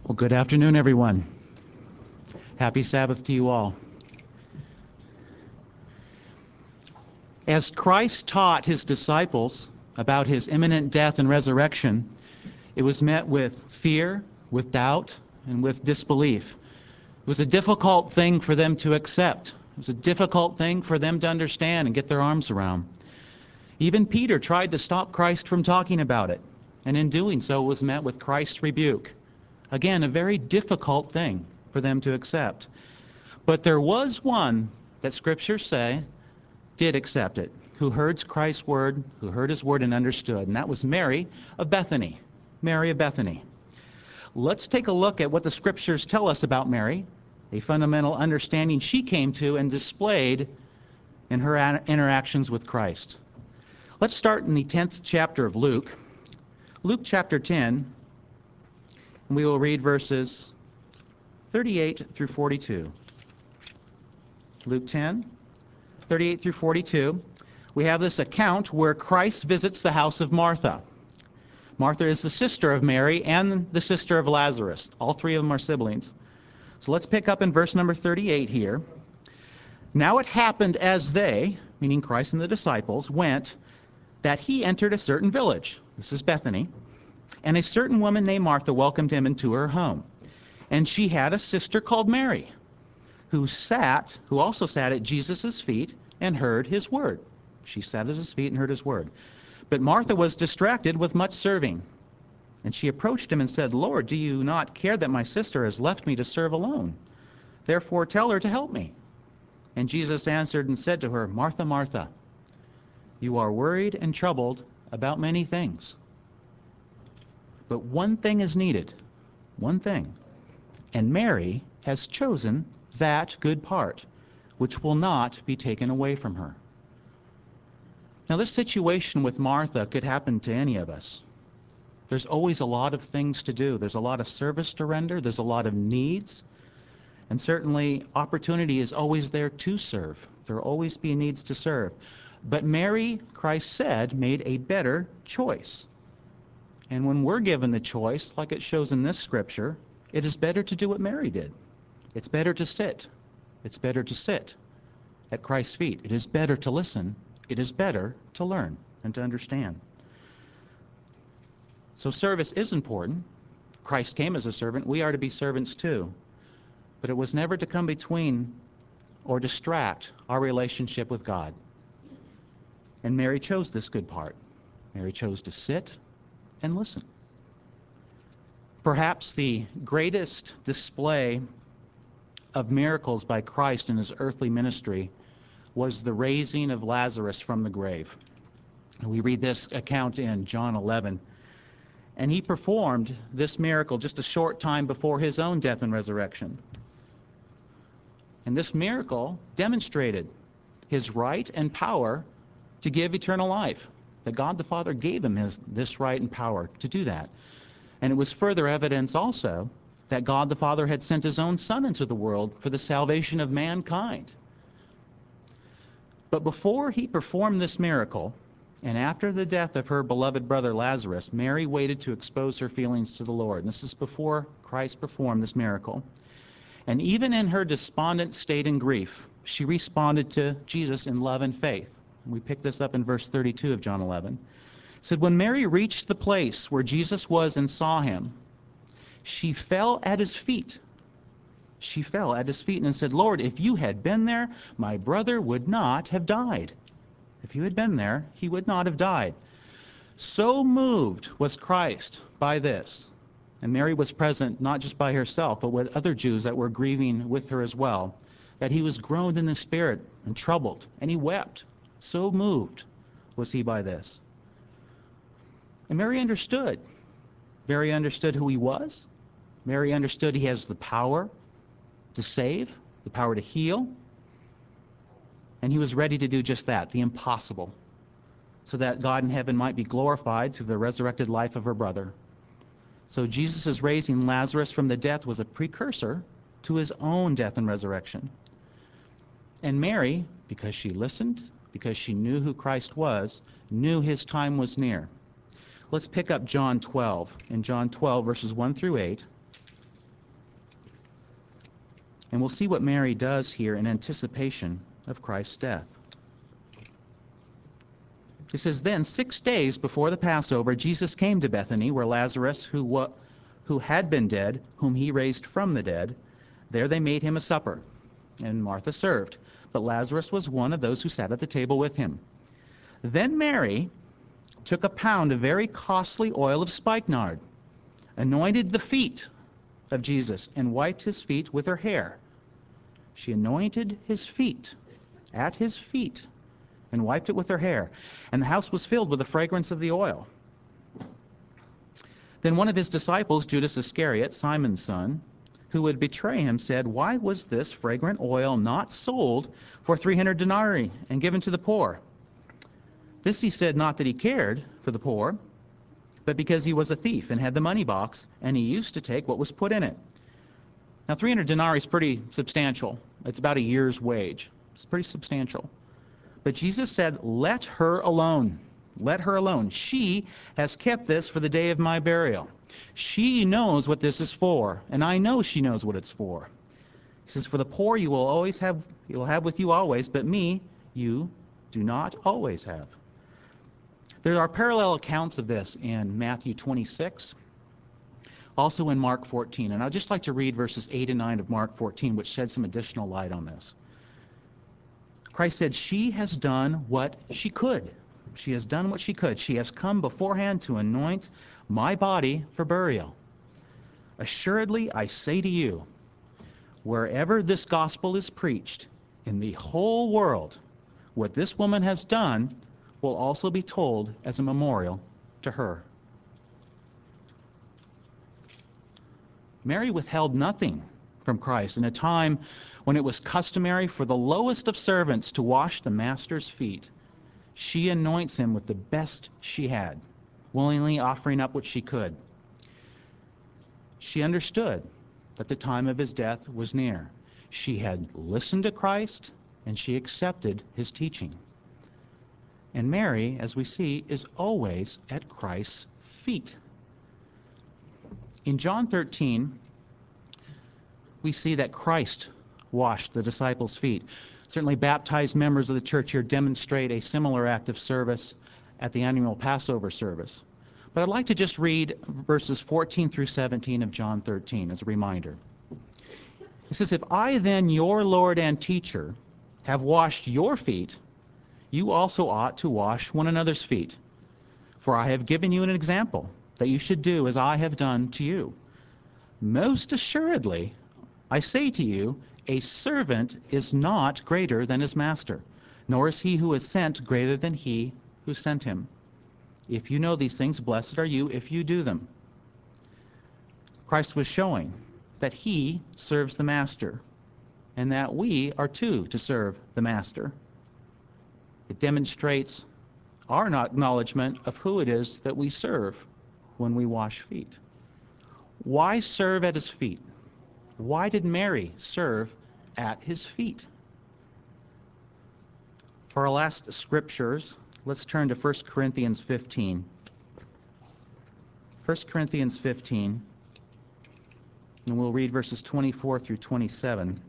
Well, good afternoon, everyone. Happy Sabbath to you all. As Christ taught his disciples about his imminent death and resurrection, it was met with fear, with doubt, and with disbelief. It was a difficult thing for them to accept. It was a difficult thing for them to understand and get their arms around. Even Peter tried to stop Christ from talking about it, and in doing so was met with Christ's rebuke. Again, a very difficult thing for them to accept. But there was one that Scriptures say did accept it, who heard Christ's word, who heard his word and understood, and that was Mary of Bethany. Mary of Bethany. Let's take a look at what the Scriptures tell us about Mary, a fundamental understanding she came to and displayed in her interactions with Christ. Let's start in the 10th chapter of Luke. Luke chapter 10, and we will read verses 38 through 42. Luke 10, 38 through 42. We have this account where Christ visits the house of Martha. Martha is the sister of Mary and the sister of Lazarus. All three of them are siblings. So let's pick up in verse number 38 here. Now it happened as they, meaning Christ and the disciples, went, that he entered a certain village. This is Bethany. And a certain woman named Martha welcomed him into her home. And she had a sister called Mary, who also sat at Jesus' feet and heard his word. She sat at his feet and heard his word. But Martha was distracted with much serving. And she approached him and said, Lord, do you not care that my sister has left me to serve alone? Therefore tell her to help me. And Jesus answered and said to her, Martha, Martha, you are worried and troubled about many things. But one thing is needed, one thing. And Mary has chosen that good part, which will not be taken away from her. Now, this situation with Martha could happen to any of us. There's always a lot of things to do. There's a lot of service to render. There's a lot of needs. And certainly, opportunity is always there to serve. There will always be needs to serve. But Mary, Christ said, made a better choice. And when we're given the choice, like it shows in this scripture, it is better to do what Mary did. It's better to sit. It's better to sit at Christ's feet. It is better to listen. It is better to learn and to understand. So service is important. Christ came as a servant. We are to be servants too. But it was never to come between or distract our relationship with God. And Mary chose this good part. Mary chose to sit and listen. Perhaps the greatest display of miracles by Christ in his earthly ministry was the raising of Lazarus from the grave. We read this account in John 11. And he performed this miracle just a short time before his own death and resurrection. And this miracle demonstrated his right and power to give eternal life. That God the Father gave him this right and power to do that. And it was further evidence also that God the Father had sent his own Son into the world for the salvation of mankind. But before he performed this miracle, and after the death of her beloved brother Lazarus, Mary waited to expose her feelings to the Lord. And this is before Christ performed this miracle. And even in her despondent state and grief, she responded to Jesus in love and faith. We pick this up in verse 32 of John 11. It said, when Mary reached the place where Jesus was and saw him, she fell at his feet. She fell at his feet and said, Lord, if you had been there, my brother would not have died. If you had been there, he would not have died. So moved was Christ by this. And Mary was present not just by herself, but with other Jews that were grieving with her as well, that he was groaned in the spirit and troubled, and he wept. So moved was he by this. And Mary understood. Mary understood who he was. Mary understood he has the power to save, the power to heal. And he was ready to do just that, the impossible, so that God in heaven might be glorified through the resurrected life of her brother. So Jesus' raising Lazarus from the death was a precursor to his own death and resurrection. And Mary, because she listened, because she knew who Christ was, knew his time was near. Let's pick up John 12. In John 12, verses 1 through 8. And we'll see what Mary does here in anticipation of Christ's death. It says, then 6 days before the Passover, Jesus came to Bethany, where Lazarus, who had been dead, whom he raised from the dead. There they made him a supper, and Martha served. But Lazarus was one of those who sat at the table with him. Then Mary took a pound of very costly oil of spikenard, anointed the feet of Jesus, and wiped his feet with her hair. She anointed his feet, at his feet, and wiped it with her hair. And the house was filled with the fragrance of the oil. Then one of his disciples, Judas Iscariot, Simon's son, who would betray him, said, why was this fragrant oil not sold for 300 denarii and given to the poor? This he said not that he cared for the poor, but because he was a thief and had the money box, and he used to take what was put in it. Now 300 denarii is pretty substantial. It's about a year's wage. It's pretty substantial. But Jesus said, let her alone. Let her alone. She has kept this for the day of my burial. She knows what this is for, and I know she knows what it's for. He says, for the poor you will have with you always, but me you do not always have. There are parallel accounts of this in Matthew 26, also in Mark 14. And I'd just like to read verses 8 and 9 of Mark 14, which shed some additional light on this. Christ said, she has done what she could. She has done what she could. She has come beforehand to anoint my body for burial. Assuredly, I say to you, wherever this gospel is preached in the whole world, what this woman has done will also be told as a memorial to her. Mary withheld nothing from Christ in a time when it was customary for the lowest of servants to wash the master's feet. She anoints him with the best she had, willingly offering up what she could. She understood that the time of his death was near. She had listened to Christ, and she accepted his teaching. And Mary, as we see, is always at Christ's feet. In John 13, we see that Christ washed the disciples' feet. Certainly baptized members of the church here demonstrate a similar act of service at the annual Passover service. But I'd like to just read verses 14 through 17 of John 13 as a reminder. It says, if I then, your Lord and teacher, have washed your feet, you also ought to wash one another's feet. For I have given you an example, that you should do as I have done to you. Most assuredly, I say to you, a servant is not greater than his master, nor is he who is sent greater than he who sent him. If you know these things, blessed are you if you do them. Christ was showing that he serves the master, and that we are too to serve the master. It demonstrates our acknowledgement of who it is that we serve when we wash feet. Why serve at his feet? Why did Mary serve at his feet? For our last scriptures, let's turn to 1 Corinthians 15. 1 Corinthians 15, and we'll read verses 24 through 27.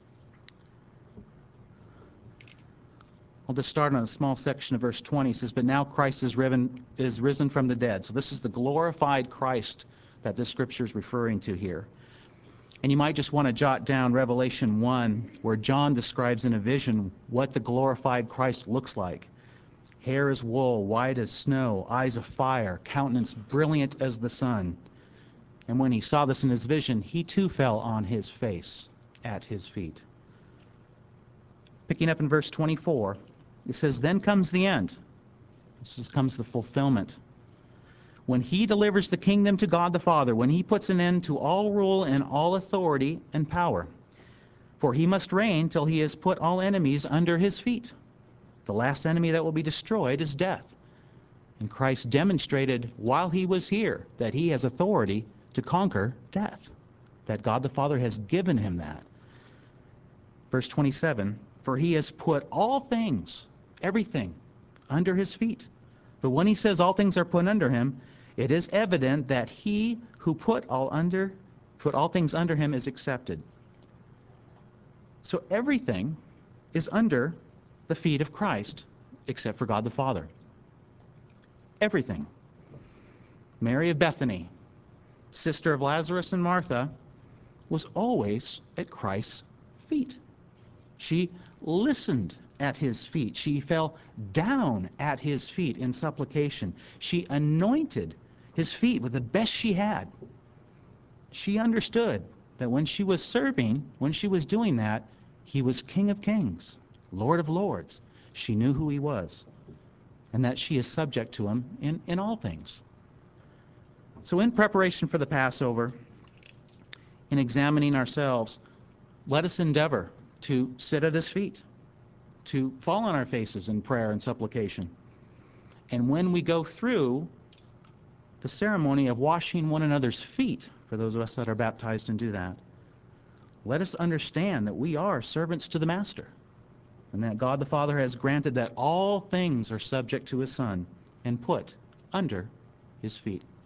I'll just start on a small section of verse 20. It says, but now Christ is risen from the dead. So this is the glorified Christ that this scripture is referring to here. And you might just want to jot down Revelation 1, where John describes in a vision what the glorified Christ looks like. Hair as wool, white as snow, eyes of fire, countenance brilliant as the sun. And when he saw this in his vision, he too fell on his face at his feet. Picking up in verse 24, it says, then comes the end. This comes the fulfillment. When he delivers the kingdom to God the Father, when he puts an end to all rule and all authority and power. For he must reign till he has put all enemies under his feet. The last enemy that will be destroyed is death. And Christ demonstrated while he was here that he has authority to conquer death, that God the Father has given him that. Verse 27, for he has put all things, everything, under his feet. But when he says all things are put under him, it is evident that he who put all things under him is accepted. So everything is under the feet of Christ, except for God the Father. Everything. Mary of Bethany, sister of Lazarus and Martha, was always at Christ's feet. She listened at his feet. She fell down at his feet in supplication. She anointed his feet with the best she had. She understood that when she was serving, when she was doing that, he was King of Kings, Lord of Lords. She knew who he was, and that she is subject to him in all things. So in preparation for the Passover, in examining ourselves, let us endeavor to sit at his feet, to fall on our faces in prayer and supplication. And when we go through the ceremony of washing one another's feet, for those of us that are baptized and do that, let us understand that we are servants to the Master, and that God the Father has granted that all things are subject to his Son and put under his feet.